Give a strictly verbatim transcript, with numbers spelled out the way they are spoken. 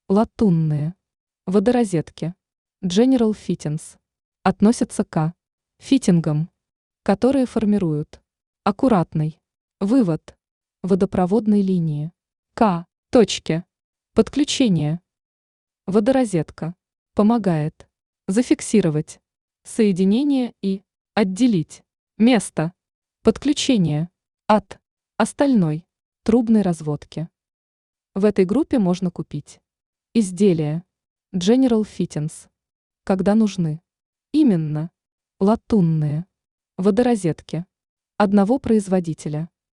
Латунные. Водорозетки. General Fittings. Относятся к фитингам, которые формируют аккуратный вывод водопроводной линии. К. Точки. Подключение. Водорозетка помогает зафиксировать соединение и отделить место подключения от остальной трубной разводки. В этой группе можно купить изделия General Fittings, когда нужны именно латунные водорозетки одного производителя.